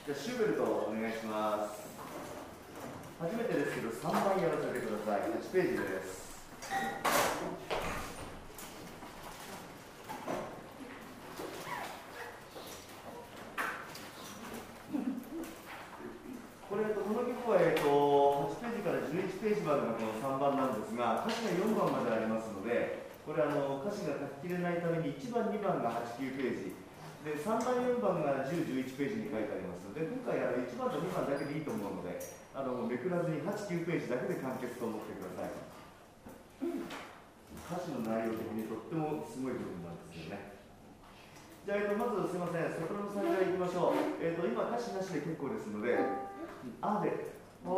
じゃあシューベルトお願いします。初めてですけど3番やらせてください。8ページです。この曲は、8ページから11ページまでがこの3番なんですが、歌詞が4番までありますので、これ歌詞が書ききれないために1番、2番が8、9ページで、3番、4番が10、11ページに書いてありますので、今回1番と2番だけでいいと思うので、めくらずに8、9ページだけで完結と思ってください。歌詞の内容的にとってもすごい部分なんですよね。じゃあ、まずすみません、ソプラノさんからいきましょう。今、歌詞なしで結構ですので、あで、こ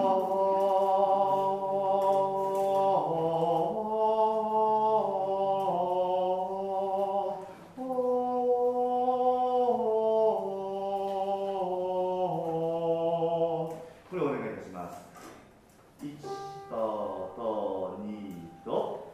れお願いいたします。1と2と。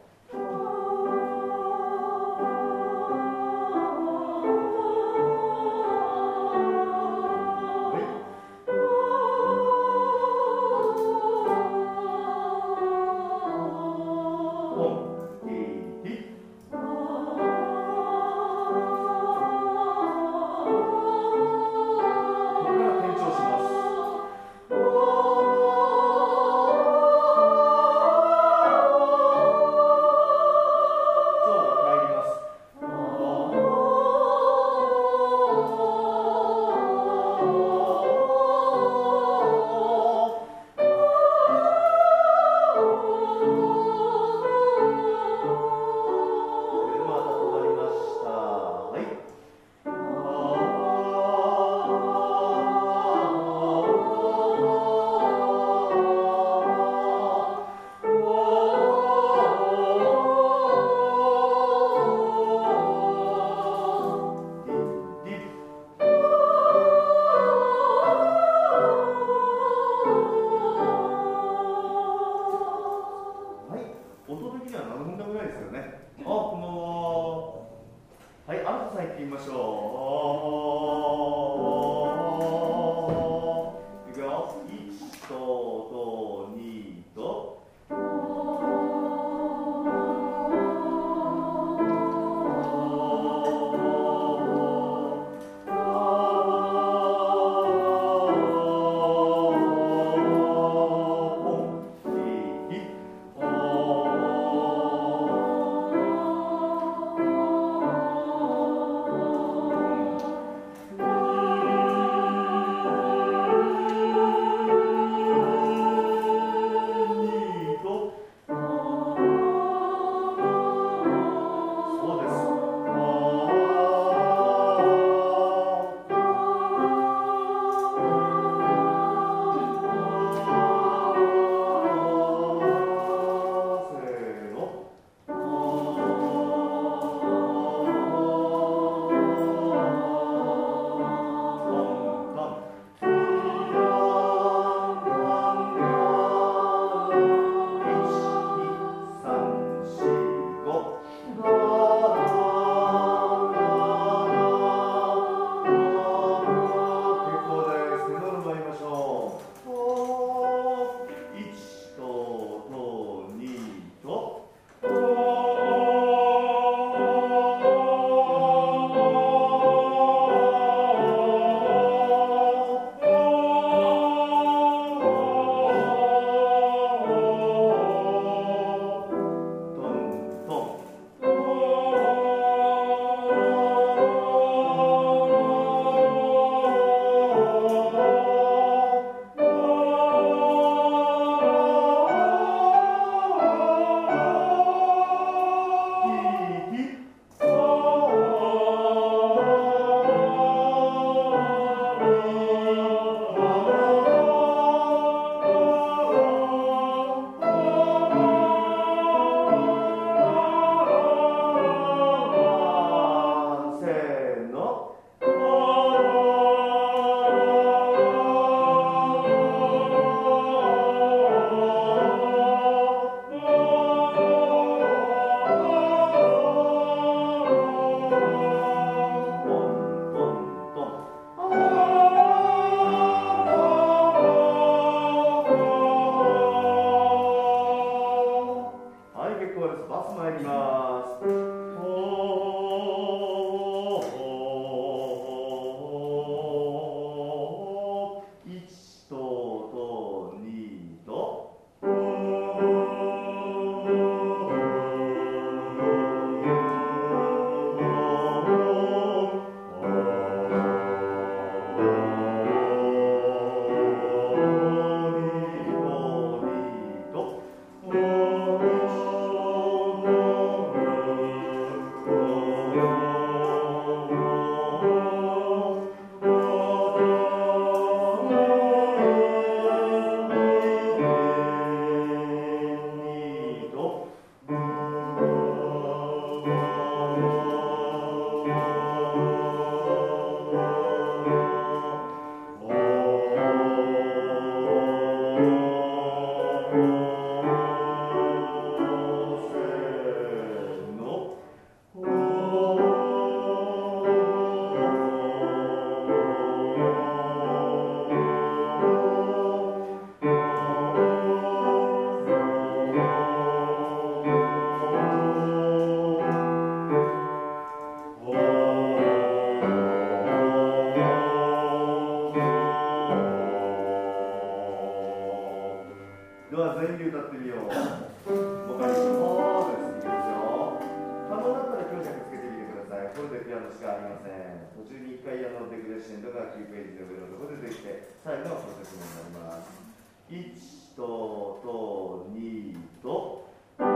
下級ページの上のところで出てきて、最後はプロセスになります。1と2と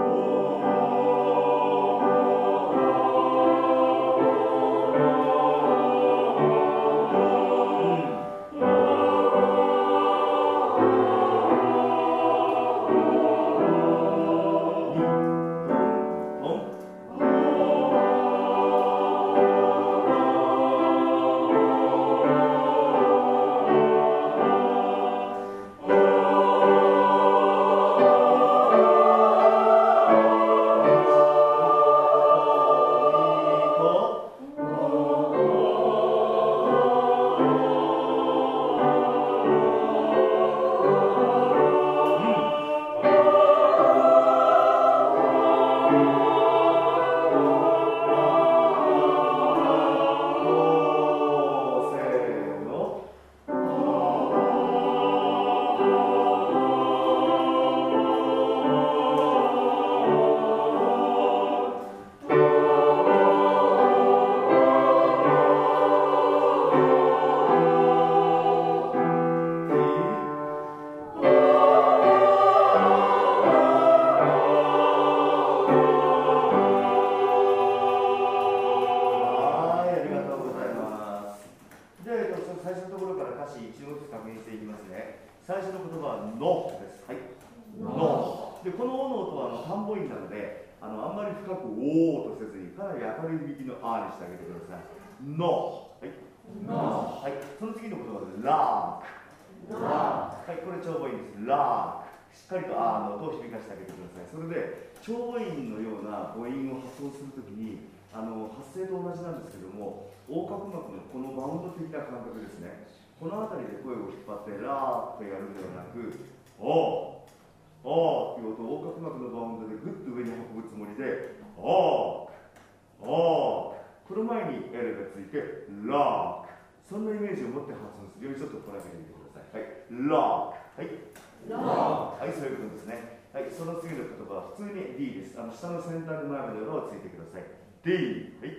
しっかりと音を響かせてあげてください。それで長母音のような母音を発音するときに発声と同じなんですけども、横隔膜のこのバウンド的な感覚ですね。この辺りで声を引っ張ってラーってやるのではなく、おーおーっていう音を横隔膜のバウンドでグッと上に運ぶつもりで、おーおー、この前に L がついてラー、そんなイメージを持って発音するようにちょっとこらえてみてください。はい、ラー、はいはい、そういうことですね。はい、その次の言葉は普通に D です。下の先端の前の色をついてください。D、はい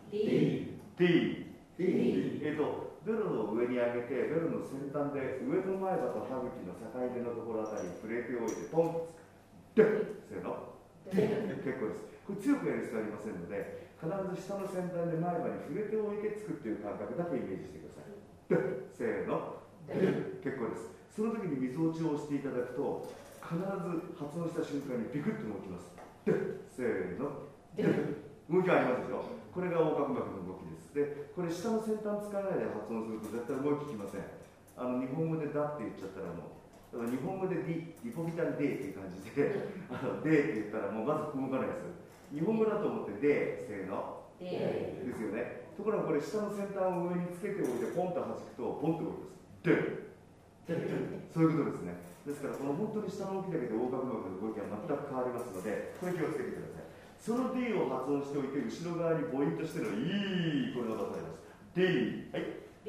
、D、D、D。ベロの上に上げて、ベロの先端で上の前歯と歯茎の境目のところあたりに触れておいて、ポンで、せーの、結構です。これ強くやる必要ありませんので、必ず下の先端で前歯に触れておいてつくっていう感覚だけイメージしてください。で、せーの、結構です。その時にみぞおちを押していただくと、必ず発音した瞬間にビクッと動きます。で、せーの、動きがありますでしょ。これが横隔膜の動きです。で、これ下の先端使わないで発音すると絶対動ききません。日本語でだって言っちゃったらだから日本語でリポビタンデーっていう感じで、デーって言ったらもうまず動かないです。日本語だと思ってデー、せーの、ですよね。ところがこれ下の先端を上につけておいてポンと弾くとポンと動きます。そういうことですね。ですからこの本当に下の動きだけで横隔膜の動きは全く変わりますので、これ気をつけてください。その D を発音しておいて後ろ側に母音としての E、これが出されます。D、はい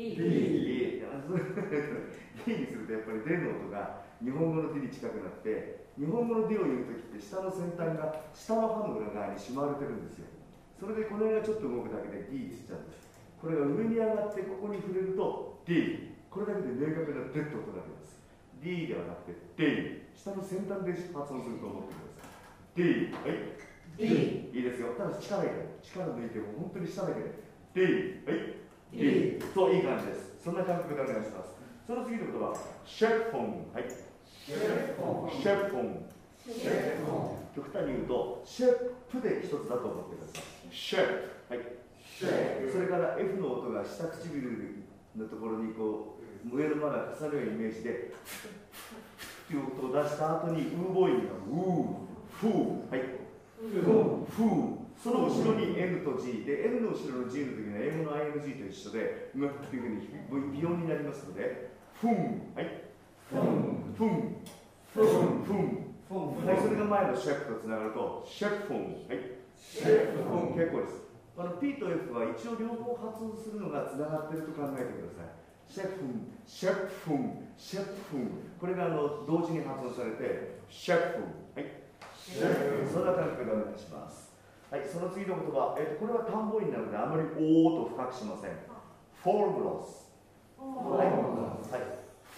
、D、D にするとやっぱり D の音が日本語の D に近くなって、日本語の D を言うときって下の先端が下の歯の裏側にしまわれてるんですよ。それでこの辺がちょっと動くだけで D って言っちゃうんです。これが上に上がってここに触れると D、これだけで明確な D って音が出ます。 D ではなくて D、 下の先端で発音すると思ってください。 D、 はい、 D、 いいですよ。ただ力入れる、力抜いても本当に下だけで D、 はい、 D、 そういい感じです。そんな感覚でお願いします。その次の言葉、シェフォン、はい、シェフォン、シェフォン、極端に言うとシェフで一つだと思ってください。シェフ、はい、シェフ。それから F の音が下唇のところにこう上のまだ重なるようなイメージでという音を出した後にウーボインがウー、フー、はい、フー。その後ろに N と G で N の後ろの G の時には英語の ING と一緒でうまくっていうふうに微音になりますので、フン、はい、フン、フン、フン、フン、はい、それが前のシェフとつながるとシェフフォン、はい、シェフフォン、結構です。P と F は一応両方発音するのがつながっていると考えてください。シェフン、シェフフン、シェフフン、これが同時に発音されてシェフフン、はい、シェフフン、そんな感覚でお願いします。はい、その次の言葉、これは単母音なのであまりおーと深くしません。フォームロス、フ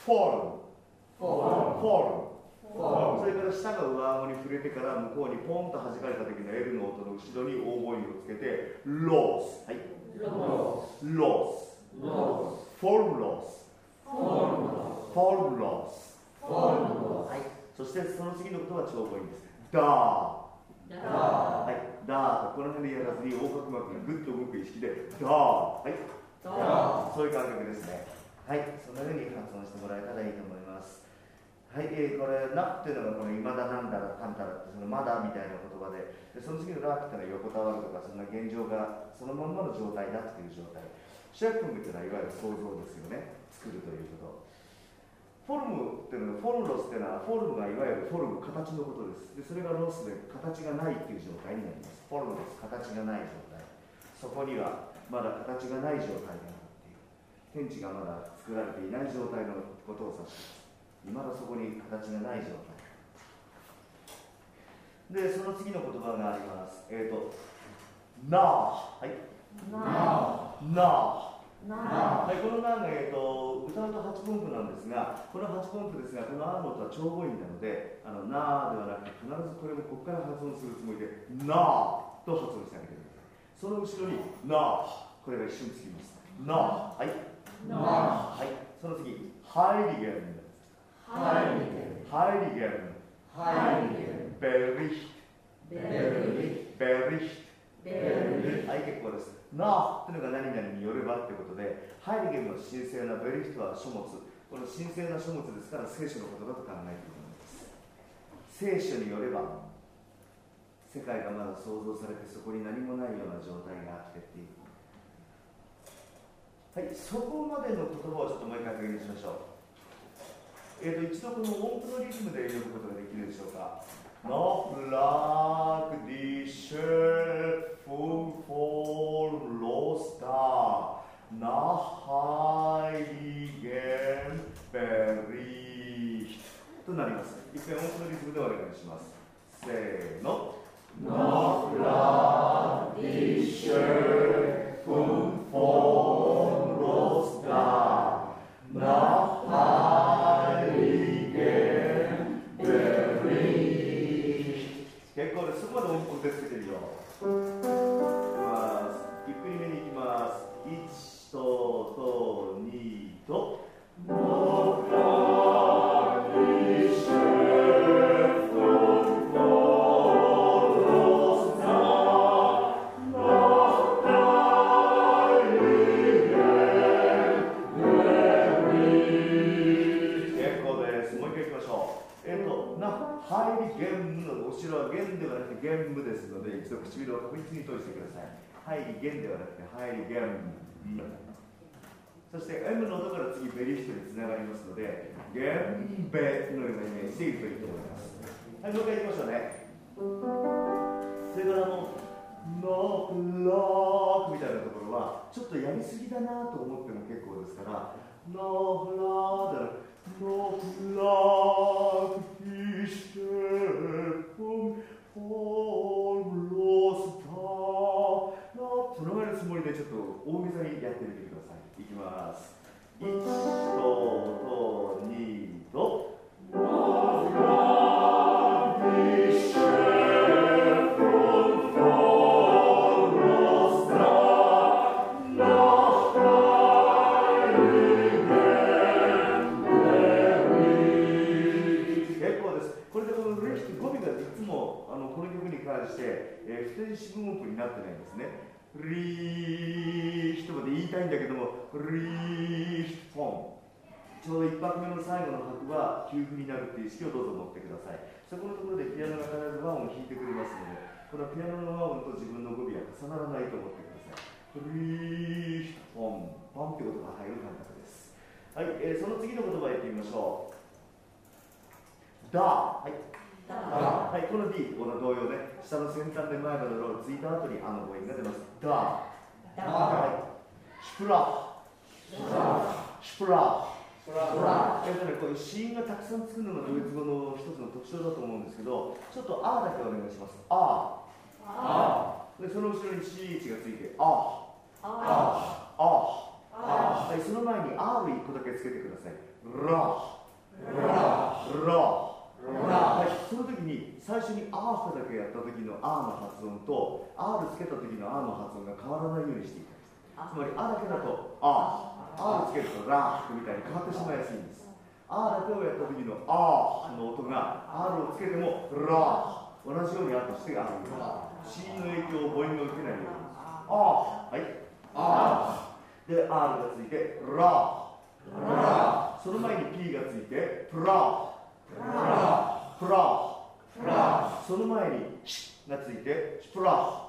フォルム、それから下が上顎に触れてから向こうにポンと弾かれた時の L の音の後ろに大母音をつけてロース、はい、ロース、フォルムロース、はい、そしてその次のことは長母音です。ダー、はい、ダーとこの辺でやらずに横隔膜がぐっと動く意識でダー、はい、そういう感覚ですね。はい、そんな風に発音してもらえたらいいと思います。はい、これなっていうのがこの今だなんだらかんだらってそのまだみたいな言葉で、その次のラっていうのは横たわるとかそんな現状がそのまんまの状態だっていう状態。シャープングっていうのはいわゆる想像ですよね。作るということ。フォルムっていうのは、フォルロスっていうのは、フォルムがいわゆるフォルム、形のことです。で、それがロスで形がないっていう状態になります。フォルムです。形がない状態。そこにはまだ形がない状態があるっていう。天地がまだ作られていない状態のことを指します。まだそこに形がない状態。で、その次の言葉があります。なあ、はい。なあ。はい、このナーが、歌うと8分音符なんですが、この8分音符ですが、このアーの音は長母音なので、なあではなくて、必ずこれもここから発音するつもりで、なあと発音してあげてください。その後ろに、なあ、これが一瞬つきます。なあ、はい。はい、その次、ハイリゲン。ベリヒト。はい、結構です。なあというのが何々によればということで、ハイリゲンは神聖な、ベリヒトは書物。この神聖な書物ですから聖書のことだと考えているものです。聖書によれば、世界がまだ創造されてそこに何もないような状態があってっていう。はい、そこまでの言葉をちょっともう一回確認しましょう。一度この音符のリズムで読むことができるでしょうか。Noch lag die Schöpfung formlos da, nach heiligem Bericht となります。一回音符のリズムでお願いします。せーの。Noch lag die Schöpfung formlos da, nach heiligem Bericht 結構です。そこまで音符でつけてるよ。いきます。ゆっくりめにいきます。1と2と。ハイリゲンムの後ろはゲンではなくてゲンムですので、一度唇を確実に閉じてください。ハイリゲンではなくてハイリゲンム。そして M の音から次ベリヒトにつながりますので、ゲンベのようなイメージでいくといいと思います。はい、もう一回いきましょうね。それからノーラークみたいなところはちょっとやりすぎだなと思っても結構ですから、ノーラーだNoch lag die Schöpfung formlos da. その前のつもりでちょっと大げさにやってみてください。いきます。1と2と。Noch lag die Schöpfung formlos da.これでこのレヒト語尾がいつもこの曲に関して、不定詞分音符になってないんですね。リーヒトまで言いたいんだけども、リーヒトちょうど1拍目の最後の拍は休符になるっていう意識をどうぞ持ってください。そこのところでピアノが必ず和音を弾いてくれますので、このピアノの和音と自分の語尾は重ならないと思ってください。リーヒトパンってことが入る感覚です。はい、その次の言葉を言ってみましょう。だ、はい、はい、この D、この同様ね、下の先端で前までロールついた後に母音が出ます。だ、はい、シュプラ、シュプラ、こういう子音がたくさんつくのがドイツ語の一つの特徴だと思うんですけど、ちょっとあだけお願いします。で、その後ろに CH がついて、あ、 はい、その前に R1 個だけつけてください。ラはい、その時に最初に R だけやった時の R の発音と R つけた時の R の発音が変わらないようにしていただきたい。つまり R だけだと R つけるとラみたいに変わってしまいやすいんです。R だけをやった時の R の音が R をつけてもラ同じようにあったしてあるんです。C の影響を母音が受けないように。はいで R がついてラその前に P がついてプラその前にシがついてシプラ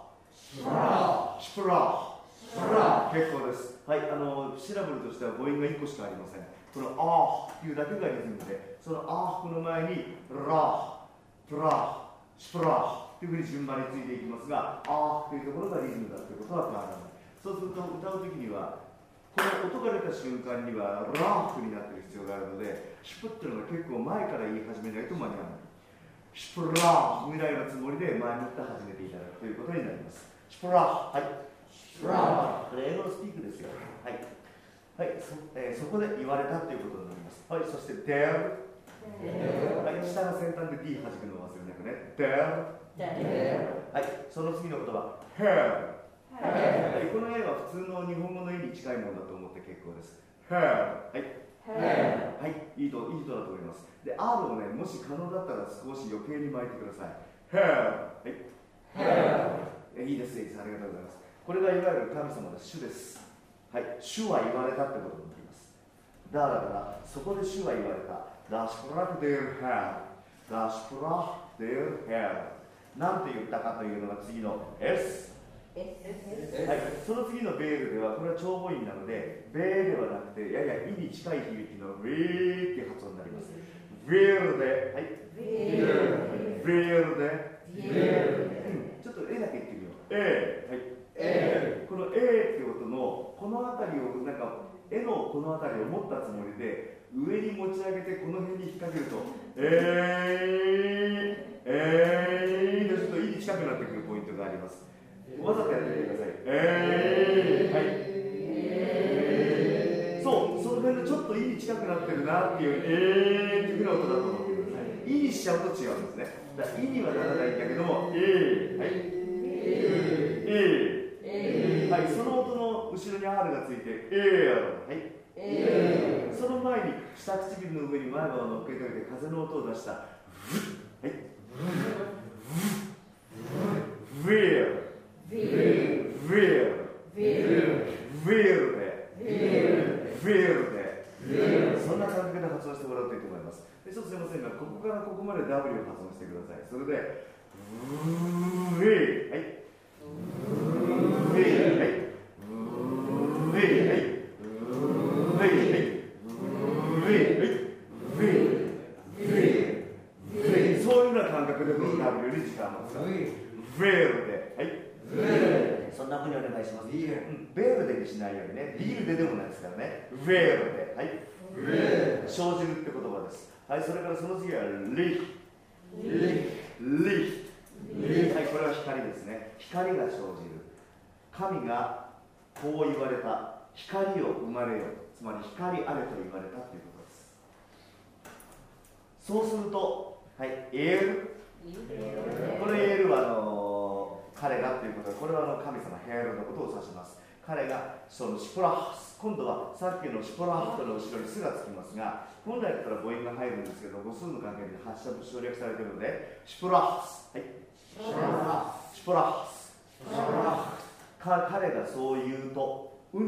結構です。はい、シラブルとしては母音が1個しかありません。このアーっていうだけがリズムで、そのアーフの前にラプラシプラというふうに順番についていきますが、アーというところがリズムだということは変わらない。そうすると歌うときにはこの音が出た瞬間にはラーフになっている必要があるので、シュプっていうのが結構前から言い始めないと間に合わない。シュプラーぐらいのつもりで前もって始めていただくということになります。シュプラー、はい。シュプラー、これ英語のスピークですよ。はい。はい、そこで言われたということになります。はい、そして there、はい、下の先端で D 弾くのを忘れなくね。there、はい、その次の言葉 hair、はい、この A は普通の日本語の A に近いものだと思って結構です。hair、はい、はい、いい人だと思います。で R をね、もし可能だったら少し余計に巻いてください。hair、はい、いいです、ありがとうございます。これがいわゆる神様の主です。はい、主は言われたってことになります。だからそこで主は言われた。ラシプラクデルヘル、ラシプラクデルヘル。なんて言ったかというのが次の S。はい、その次のベールではこれは長母音なので、ベーではなくてややイに近い響きのウィーっていう発音になります。ベールで、はい、ベールで、ちょっと A だけ言ってみよう。A、はい、この A っていう音のこの辺りをなんか絵のこの辺りを持ったつもりで上に持ち上げてこの辺に引っ掛けるとでちょっと E に近くなってくるポイントがあります。わざとやってみてください。はい、そう、その辺でちょっと E に近くなってるなっていうっていうふうな音だと思ってください。E にしちゃうと違うんですね。だから E にはならないんだけどもはいはい、その音の後ろに R がついてはい、その前に下唇の上に前歯を乗っけておいて風の音を出したはい、そんな感覚で発音してもらうといいと思います。でちょっとすみませんが、ここからここまで W を発音してください。それではいそういうような感覚でこの W に時間を使う。ベールで、はい、そんなふうにお願いします。ベールでにしないようにね、ビールででもないですからね。ベールで、はい、生じるって言葉です。はい、それからその次はリはい、これは光ですね。光が生じる。神がこう言われた。光を生まれよ。つまり光あれと言われたということです。そうすると、はい、エール。これエールは彼がということで、これは神様ヘールのことを指します。彼がそのシプラハス、今度はさっきのシプラハスの後ろに「ス」がつきますが、本来だったら母音が入るんですけど、母数の関係で発射省略されているので、シプラハス、はい、シプラハス、彼がそう言うと、はい、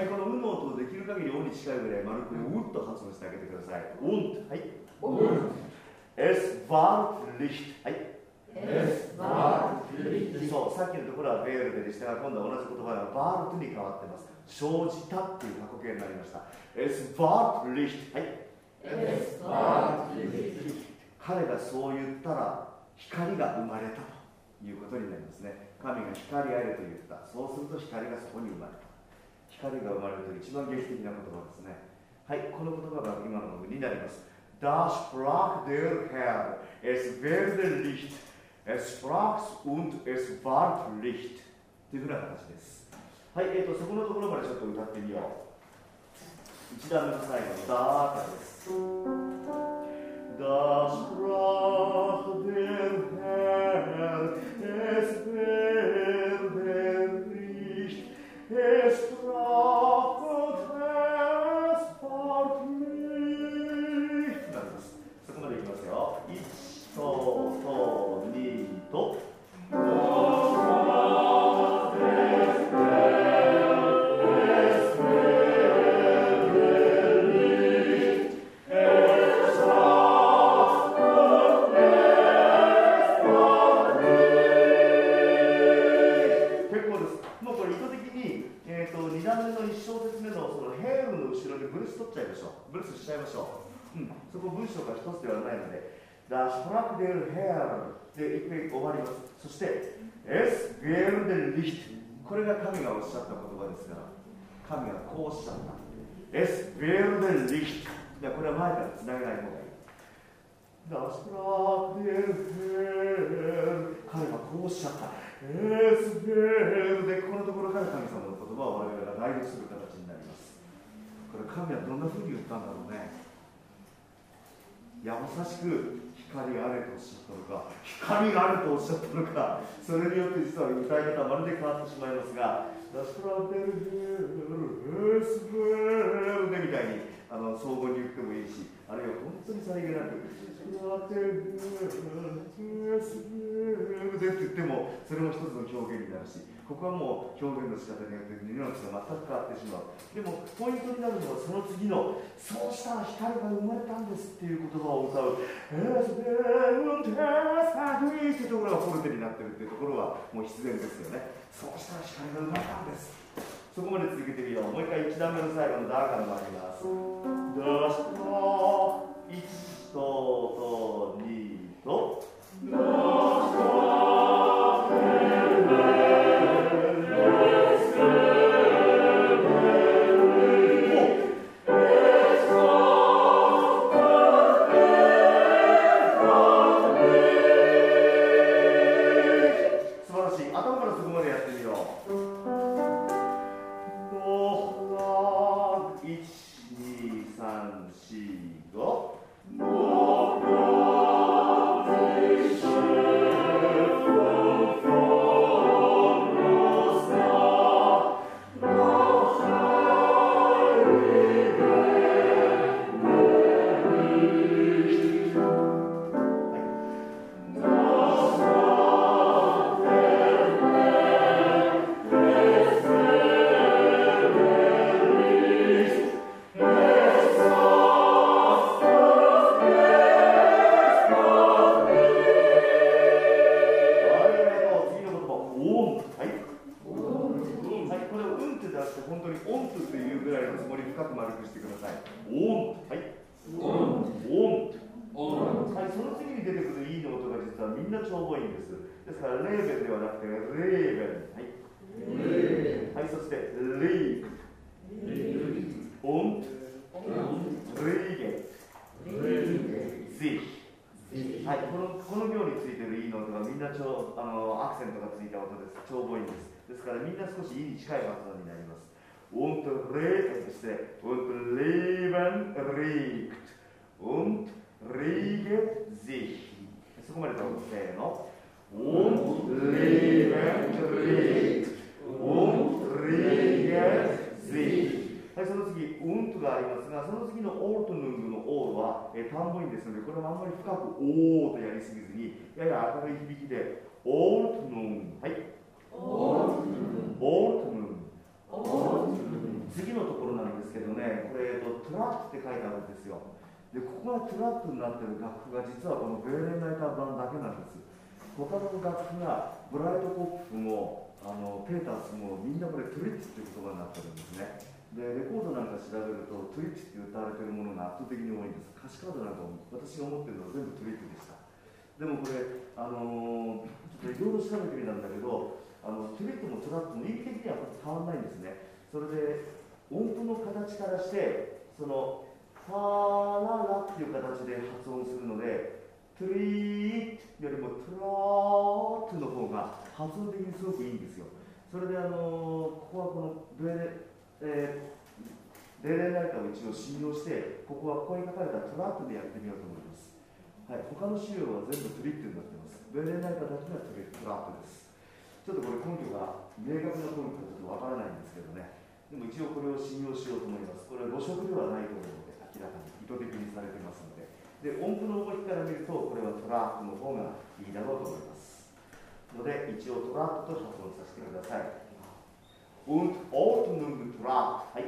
この「う」の音をできる限り「お」に近いぐらい丸く「う」と発音してあげてください。はい、Es war Licht。はい。そう、さっきのところはベールでしたが、今度は同じ言葉がバールトに変わってます。生じたっていう過去形になりました。Es war Licht。はい。彼がそう言ったら、光が生まれたということになりますね。神が光あれと言った。そうすると光がそこに生まれた。光が生まれるという一番原始的な言葉ですね。はい、この言葉が今の部分になります。Das sprach der Herr, es werde Licht, es sprach und es ward Licht というふうな形です。 はい、そこのところまでちょっと歌ってみよう。1段目の最後のダーからです。Das Sprach der Herr, es werde nicht, es sprach und es ward nicht. なんです。そこまでいきますよ。1と2と。2段目の1小節目のそのヘールの後ろでブルス取っちゃいましょう。ブルスしちゃいましょう。そこ文章が一つではないので、ダスプラクデルヘールで一回終わります。そして、エスゲールデルリヒト。これが神がおっしゃった言葉ですから、神がこうおっしゃった。エスゲールデルリヒト。これは前からつなげない方がいい。ダスプラクデルヘール。彼はこうおっしゃった。エスゲールで、このところから神様の言葉を我々が代読する形になります。これ神はどんな風に言ったんだろうね。優しく光があれとおっしゃったのか、光があるとおっしゃったのか、それによって実は歌い方はまるで変わってしまいますが、ダスプラデルヘールエスゲールでみたいに総合に言ってもいいし、あるいは本当にさりげなくダスプラデルヘールエスゲールでって言ってもそれも一つの表現になるし、ここはもう表現の仕方によってニュアンスが全く変わってしまう。でもポイントになるのはその次のそうしたら光が生まれたんですっていう言葉を歌うエスゲールテスタグリーっていうところがフォルテになってるっていうところはもう必然ですよね。そうしたら光が生まれたんです。そこまで続けてみよう。もう一回1段目の最後のダーから参ります。ダスプラ1と2とダスプ単母音ですので、これもあんまり深くおーとやりすぎずに、やや明るい響きで、オートヌーン、はい、オートヌーン、次のところなんですけどね、これ、トラップって書いてあるんですよ。で、ここがトラップになっている楽譜が実はこのベーレンナイター版だけなんです。他の楽譜がブライトコップもペータースもみんなこれトリッツっていう言葉になってるんですね。でレコードなんか調べるとトリッチって歌われているものが圧倒的に多いんです。歌詞カードなんかも私が持ってるのは全部トリッチでした。でもこれちょっといろいろ調べてみたんだけどトリッチもトラップも意味的には変わらないんですね。それで音符の形からしてそのファララっていう形で発音するのでトリッチよりもトラーットの方が発音的にすごくいいんですよ。 それでここはこの例年ライターを一応信用して、ここはここに書かれたトラットでやってみようと思います。はい、他の資料は全部トリックになっています。例年ライターだけがトラットです。ちょっとこれ根拠が明確な根拠かちょっとわからないんですけどね。でも一応これを信用しようと思います。これは誤植ではないと思うので、明らかに意図的にされてますので。で、音符の動きから見ると、これはトラットの方がいいだろうと思います。ので、一応トラットと発音させてください。Und Ordnung Trat。はい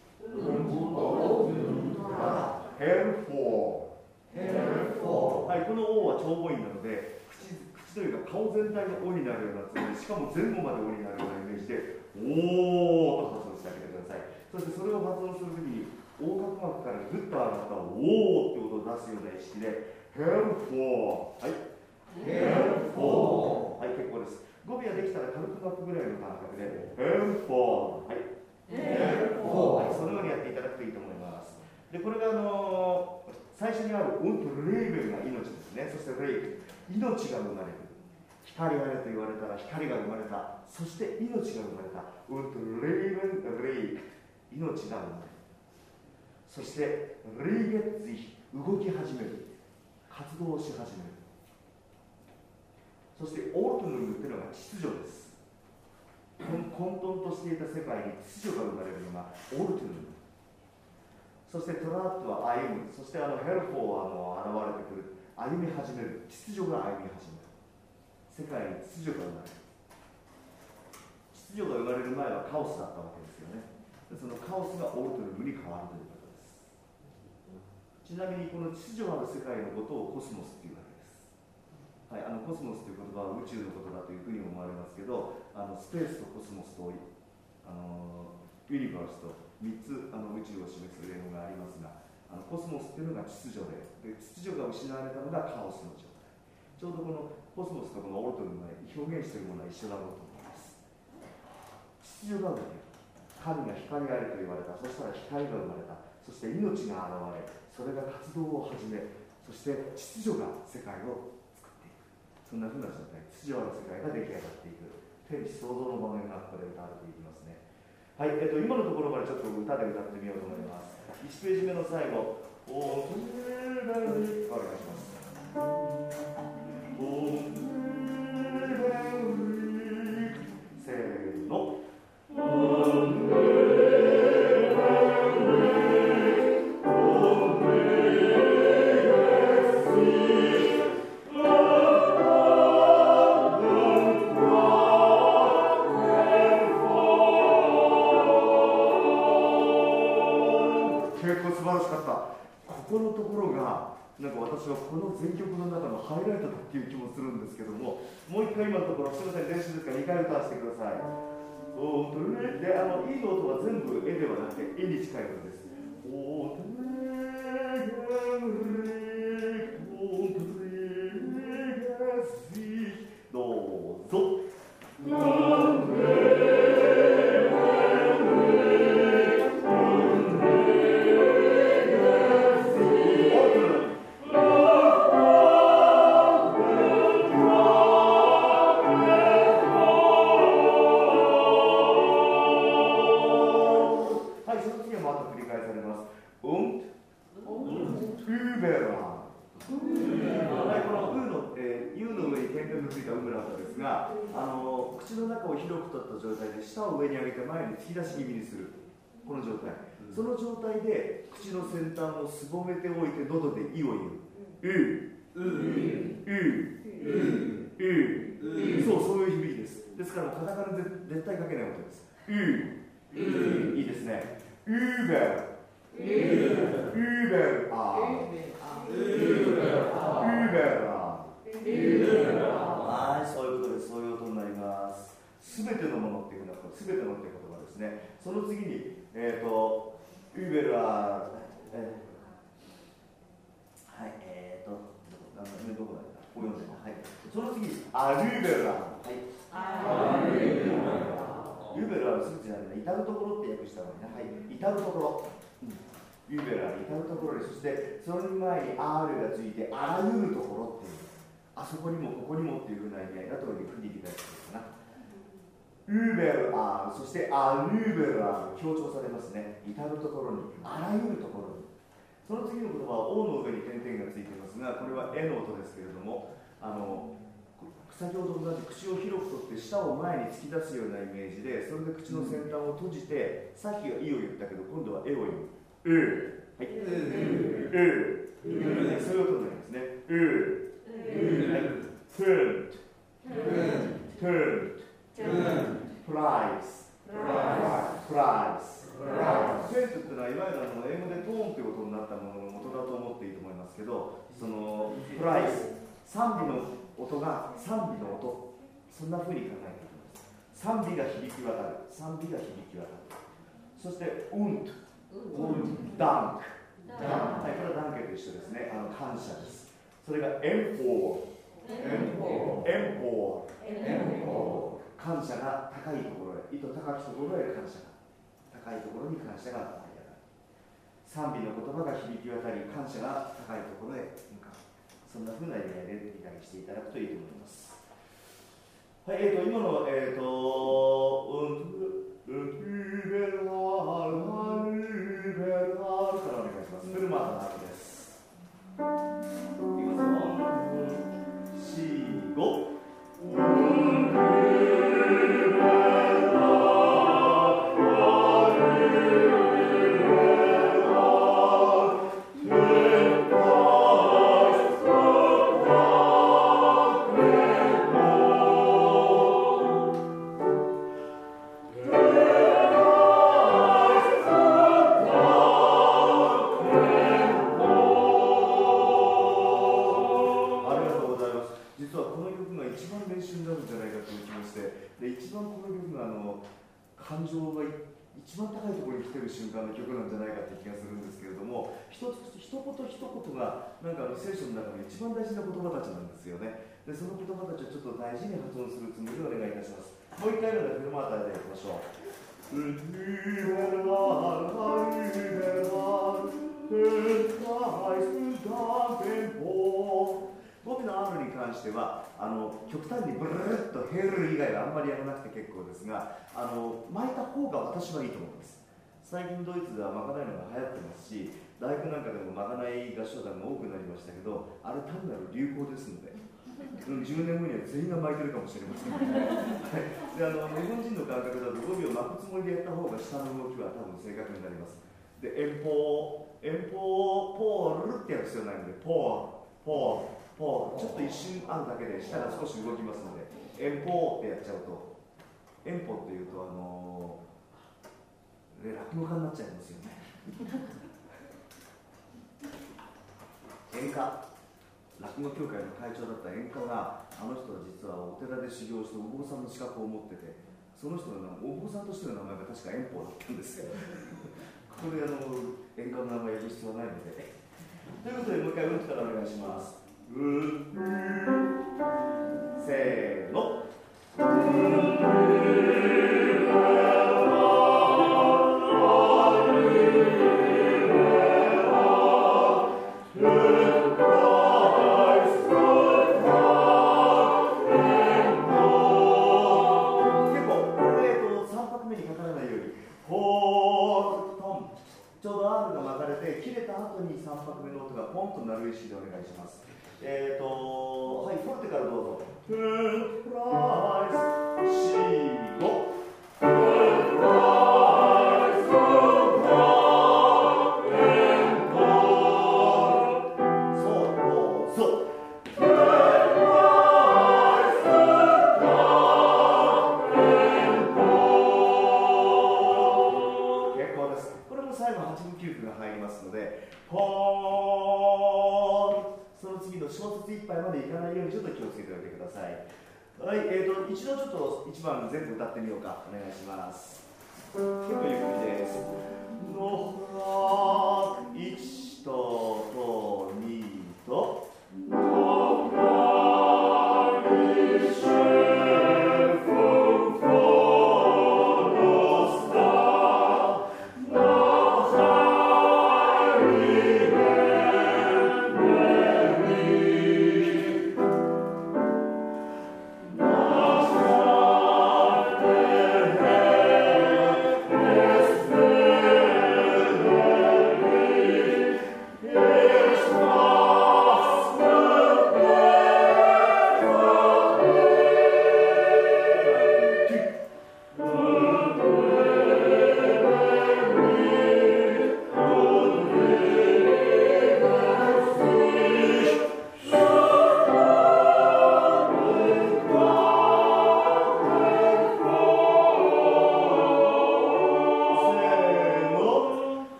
。Hervor。はい、この O は長母音なので、口というか顔全体が O になるようなつもりで、しかも前後まで O になるようなイメージで、おーと発音してあげてください。そしてそれを発音するときに、横隔膜からぐっと上がったおーって音を出すような意識で、Hervor。はい。Hervor。はい、結構です。語尾はできたら軽く巻くぐらいの感覚で、Hervor。はい。Hervor。はい、そのようにやっていただくといいと思います。で、これが最初にあるうんとレーベルが命ですね。そしてレイク、命が生まれる。光あれと言われたら光が生まれた。そして命が生まれた。うんとレーベン、レイク、命が生まれる。そしてレイゲッツィ、動き始める。活動をし始める。そしてオートヌムというのが秩序です。混沌としていた世界に秩序が生まれるのがオートヌム。そしてトラットは歩む。そしてヘルフォーは現れてくる。歩み始める。秩序が歩み始める。世界に秩序が生まれる。秩序が生まれる前はカオスだったわけですよね。でそのカオスがオートヌムに変わるということです。ちなみにこの秩序ある世界のことをコスモスというわけです。はい、コスモスという言葉は宇宙のことだというふうに思われますけど、スペースとコスモスとユニバースと3つ宇宙を示す例語がありますが、コスモスというのが秩序で、秩序が失われたのがカオスの状態。ちょうどこのコスモスとこのオートヌムが表現しているものは一緒だろうと思います。秩序が生まれる。神が光ありと言われた。そしたら光が生まれた。そして命が現れ、それが活動を始め、そして秩序が世界を作っていく。そんなふうな状態、秩序ある世界が出来上がっていく。天地創造の場面がここで歌われていきますね。はい、今のところまでちょっと歌で歌ってみようと思います。1ページ目の最後、おー、お願いします。せーの。ここのところがなんか私はこの全曲の中のハイライトだっていう気もするんですけども、もう一回今のところ、すみません、練習ですから2回歌わせてください。おーとれで、いいの音は全部絵ではなくて絵に近い音です。おーとれがし、どうぞ。口の中を広く取った状態で舌を上に上げて前に突き出し気味にするこの状態、その状態で口の先端をすぼめておいて喉で「い」を言う。そういう響きです。ですからカタカナで絶対書けない音です。いいですね。ウーベルアはい、そういうことです。そういう音になります。すべてのものっていうのは、すべてのっていう言葉ですね。その次に、ウーベルは、はい、どこだったこう読んでる。はい。その次に、アルーベラ。はい。ウーベルはすぐじゃないね。至るところって訳した方がいいね。はい。至るところ。ウーベルは至るところで、そしてその前に R がついて、あらゆるところっていう。あそこにもここにもっていうふうな意味合いだというふうに理解しているかな。 ウーベルアール、そしてアルーベルアール、強調されますね。至るところに、あらゆるところに。その次の言葉は O の上に点々がついていますが、これは E の音ですけれども、先ほどと同じ口を広く取って舌を前に突き出すようなイメージで、それで口の先端を閉じて、さっきは「い」を言ったけど、今度は「え」を言う。はい。そういう音になりますね。はい。プライス。プライス。センスっていうのは、いわゆる英語でトーンということになったものの元だと思っていいと思いますけど、そのプライス、賛美の音が賛美の音、そんな風に考えていきます。賛美が響き渡る、賛美が響き渡る。そしてダンク。はい、これはダンケと一緒ですね。感謝です。それがエンポー。感謝が高いところへ、意図高きところへ感謝が、高いところに感謝が舞い上がる。賛美の言葉が響き渡り、感謝が高いところへ向かう。そんな風な意味合いで理解していただくといいと思います。はい、今のからお願いします。フルマートの後です。いきますよ。4、5。感情が一番高いところに来てる瞬間の曲なんじゃないかって気がするんですけれども、一言一言がなんか聖書の中の一番大事な言葉たちなんですよね。でその言葉たちをちょっと大事に発音するつもりでお願いいたします。もう一回目でフルマーターでいきましょう。語尾の R に関しては極端にブルルッとヘル以外はあんまりやらなくて結構ですが、巻いた方が私はいいと思います。最近ドイツではまかないのが流行ってますし、大学なんかでもまかない合唱団が多くなりましたけど、あれ単なる流行ですので、10年後には全員が巻いてるかもしれません、はい、で日本人の感覚だと語尾を巻くつもりでやった方が下の動きは多分正確になります。で遠方ポールってやる必要ないので、ポーちょっと一瞬あるだけで舌が少し動きますので、遠方ってやっちゃうと、遠方っていうと落語家になっちゃいますよね。演歌、落語協会の会長だった演歌が、あの人は実はお寺で修行してお坊さんの資格を持ってて、その人のお坊さんとしての名前が確か遠方だったんですよ。ここで演歌の名前を呼ぶ必要はないので。ということでもう一回うんからお願いします。せーの。ちょうど R が巻かれて切れた後に3拍目の音がポンと鳴る意識でお願いします。はい、フォルテからどうぞ。プライス4、5。一度ちょっと1番全部歌ってみようか。お願いします。結構ゆっくりです。